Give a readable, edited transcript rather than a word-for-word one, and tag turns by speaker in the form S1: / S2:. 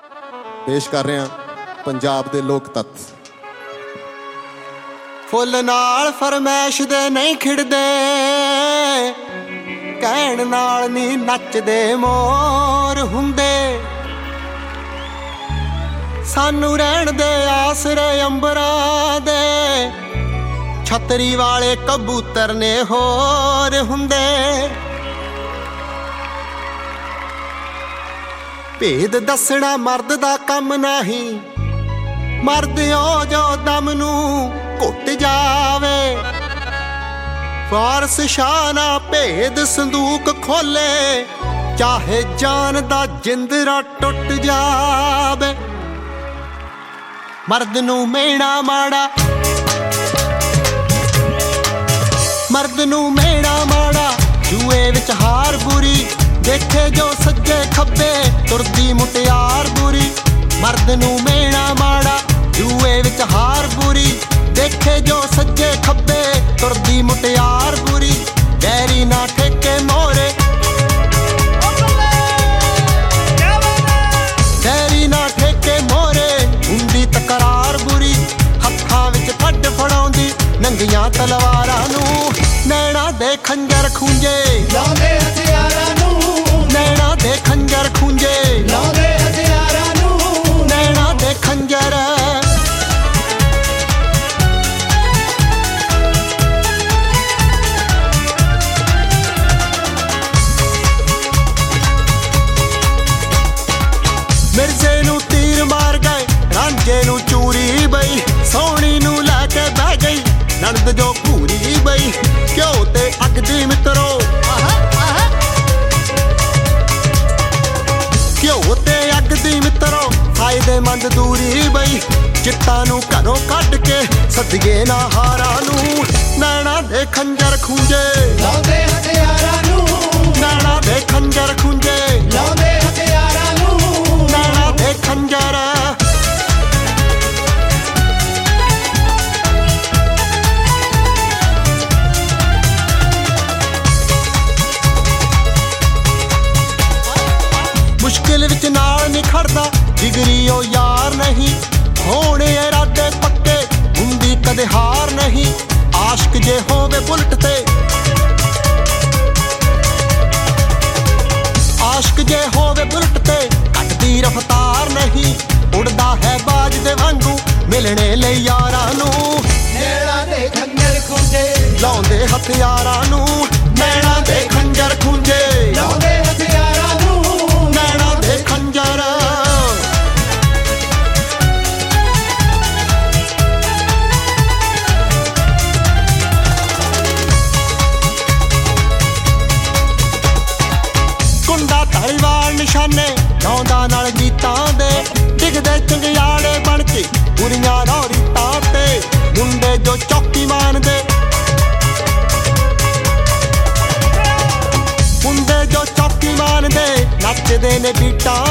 S1: ਪੇਸ਼ ਕਰ ਰਿਹਾ ਪੰਜਾਬ ਦੇ ਲੋਕ ਤੱਤ। ਫੁੱਲ ਨਾਲ ਫਰਮੈਸ਼ ਦੇ ਨਹੀਂ ਖਿੜਦੇ, ਕਹਿਣ ਨਾਲ ਨਹੀਂ ਨੱਚਦੇ ਮੋਰ ਹੁੰਦੇ। ਸਾਨੂੰ ਰਹਿਣ ਦੇ ਆਸਰੇ ਅੰਬਰਾਂ ਦੇ, ਛਤਰੀ ਵਾਲੇ ਕਬੂਤਰ ਨੇ ਹੋਰ ਹੁੰਦੇ। ਭੇਦ ਦੱਸਣਾ ਮਰਦ ਦਾ ਕੰਮ ਨਹੀਂ, ਮਰਦ ਓ ਜੋ ਦਮ ਨੂੰ ਘੁੱਟ ਜਾਵੇ। ਫਾਰਸ ਸ਼ਾਹ ਨਾ ਭੇਦ ਸੰਦੂਕ ਖੋਲੇ, ਚਾਹੇ ਜਾਨ ਦਾ ਜਿੰਦਰਾ ਟੁੱਟ ਜਾਵੇ। ਮਰਦ ਨੂੰ ਮੇਣਾ ਮਾੜਾ, ਮਰਦ ਨੂੰ ਮੇਣਾ ਮਾੜਾ, ਜੂਏ ਵਿੱਚ ਹਾਰ ਬੁਰੀ। ਦੇਖੇ ਜੋ ਸੱਜੇ ਖੱਬੇ ਤੁਰਦੀ ਮੁਟਿਆਰ ਬੁਰੀ। ਮਰਦ ਨੂੰ ਮੇਣਾ ਮਾੜਾ, ਜੂਏ ਵਿੱਚ ਹਾਰ ਬੁਰੀ। ਦੇਖੇ ਜੋ ਸੱਜੇ ਖੱਬੇ ਤੁਰਦੀ ਮੁਟਿਆਰ ਬੁਰੀ। ਡੈਰੀ ਨਾ ਠੇਕੇ ਮੋਰੇ, ਡੈਰੀ ਨਾ ਠੇਕੇ ਮੋਰੇ, ਹੁੰਦੀ ਤਕਰਾਰ ਬੁਰੀ। ਹੱਥਾਂ ਵਿੱਚ ਫੱਡ ਫੜਾਉਂਦੀ ਨੰਗੀਆਂ ਤਲਵਾਰਾਂ ਨੂੰ। ਨੈਣਾ ਦੇ ਖੰਜਰ ਖੂੰਜੇ
S2: ਲਾਉਂਦੇ ਹਥਿਆਰਾਂ ਨੂੰ,
S1: ਨੈਣਾ ਦੇ ਖੰਜਰ ਖੂੰਜੇ
S2: ਲਾਉਂਦੇ ਹਥਿਆਰਾਂ ਨੂੰ।
S1: ਨੈਣਾ ਦੇ ਖੰਜਰ ਮਿਰਜ਼ੇ ਨੂੰ ਤੀਰ ਮਾਰ ਗਏ, ਰਾਂਝੇ ਨੂੰ ਚੂਰੀ ਬਈ। ਸੋਹਣੀ ਨੂੰ ਲੈ ਕੇ ਬਹਿ ਗਈ ਨਣਦ ਜੋ ਘੂਰੀ ਬਈ। ਘਿਓ ਤੇ ਅੱਗ ਦੀ ਮਿੱਤਰੋ, ਘਿਓ ਤੇ ਅੱਗ ਦੀ ਮਿੱਤਰੋ, ਫਾਇਦੇਮੰਦ ਦੂਰੀ ਬਈ। ਚਿੱਟਾਂ ਨੂੰ ਘਰੋਂ ਕੱਢ ਕੇ ਸੱਦੀਏ ਨਾ ਹਾਰਾਂ ਨੂੰ। ਨੈਣਾ ਦੇ ਖੰਜਰ ਖੂੰਜੇ
S2: ਲਾਉਂਦੇ ਹਥਿਆਰਾਂ ਨੂੰ,
S1: ਨੈਣਾ ਦੇ ਖੰਜਰ ਖੂੰਜੇ
S2: ਲਾਉਂਦੇ ਹਥਿਆਰਾਂ ਨੂੰ।
S1: ਨੈਣਾ ਦੇ ਖੰਜਰ ਮੁਸ਼ਕਿਲ ਵਿੱਚ ਨਾਲ ਨਹੀਂ ਖੜਦਾ, ਜਿਗਰੀ ਉਹ ਯਾਰ ਨਹੀਂ। ਹੋਣੇ ਇਰਾਦੇ ਪੱਕੇ, ਹੁੰਦੀ ਕਦੇ ਹਾਰ ਨਹੀਂ। ਆਸ਼ਕ ਜੇ ਹੋਵੇ ਬੁਲਟ ਤੇ, ਆਸ਼ਕ ਜੇ ਹੋਵੇ ਬੁਲਟ ਤੇ, ਘਟਦੀ ਰਫਤਾਰ ਨਹੀਂ। ਉੜਦਾ ਹੈ ਬਾਜ ਦੇ ਵਾਂਗੂ ਮਿਲਣੇ ਲਈ ਯਾਰਾਂ ਨੂੰ।
S2: ਨੈਣਾ ਦੇ ਖੰਜਰ ਖੂੰਜੇ
S1: ਲਾਉਂਦੇ ਹਥਿਆਰਾਂ ਨੂੰ। ਨੈਣਾ ਦੇ ਖੰਜਰ ਖੂੰਜੇ
S2: ਲਾਉਂਦੇ ਹਥਿਆਰਾਂ ਨੂੰ।
S1: ਨੈਣਾ ਦੇ ਖੰਜਰ ਕੁੰਡਾ ਧਾਰੀਵਾਲ ਨਿਸ਼ਾਨੇ ਲਾਉਂਦਾ ਨਾਲ ਗੀਤਾਂ ਦੇ। ਡਿੱਗਦੇ ਚੰਗਿਆੜੇ ਬਣ ਕੇ ਕੁੜੀਆਂ ਰੌਰੀਤਾਂ ਤੇ। ਮੁੰਡੇ ਜੋ ਚੌਕੀ ਮਾਨਦੇ, ਮੁੰਡੇ ਜੋ ਚੌਕੀ ਮਾਨਦੇ, ਨੱਚਦੇ ਨੇ ਬੀਟਾਂ